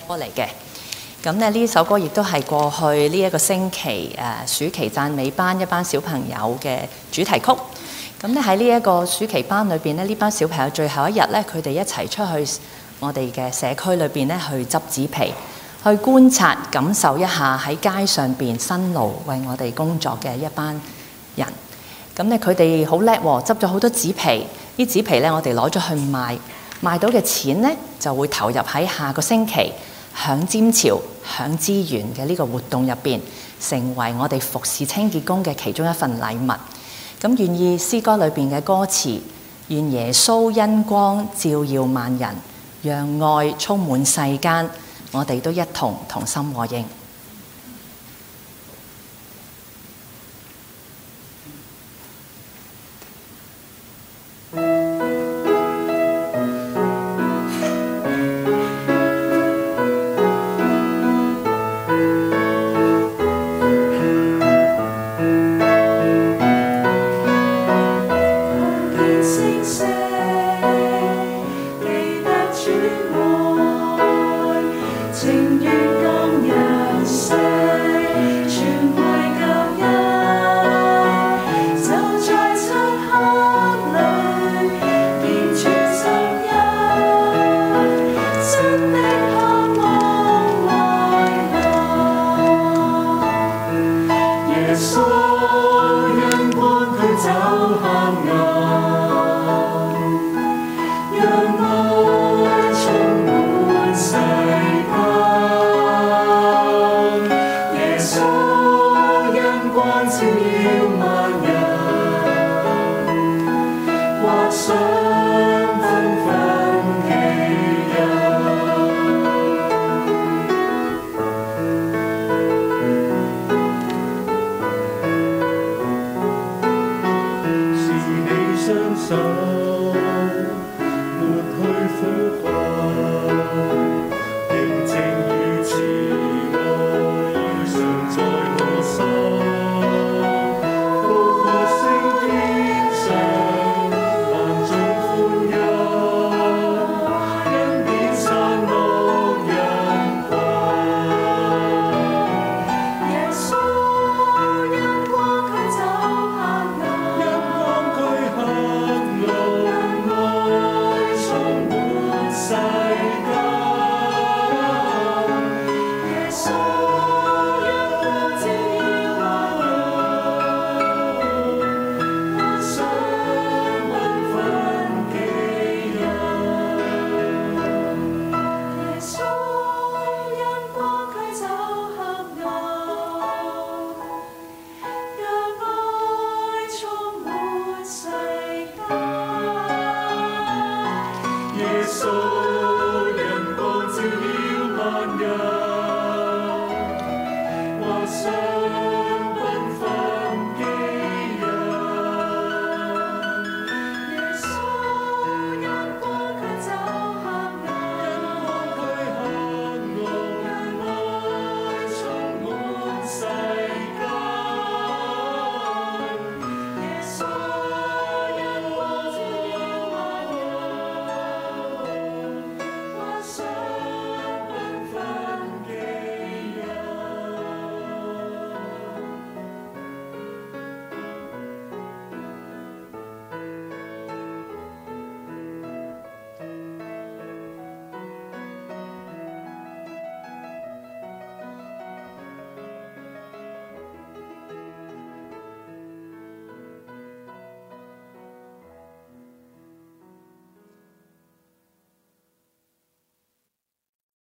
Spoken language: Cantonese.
歌嚟嘅。咁咧呢首歌亦都係過去呢一個星期暑期讚美班一班小朋友嘅主題曲。咁咧喺呢一個暑期班裏邊咧，呢班小朋友最後一日咧，佢哋一齊出去我哋嘅社區裏邊咧去執紙皮，去觀察感受一下喺街上邊辛勞為我哋工作嘅一班人。咁咧佢哋好叻喎，執咗好多紙皮。啲紙皮咧我哋攞咗去賣，賣到嘅錢咧就會投入喺下個星期響尖潮響資源嘅呢個活動入邊，成為我哋服侍清潔工嘅其中一份禮物。咁願意詩歌裏邊嘅歌詞，願耶穌恩光照耀萬人，讓愛充滿世間，我哋都一同心和應。 是你相信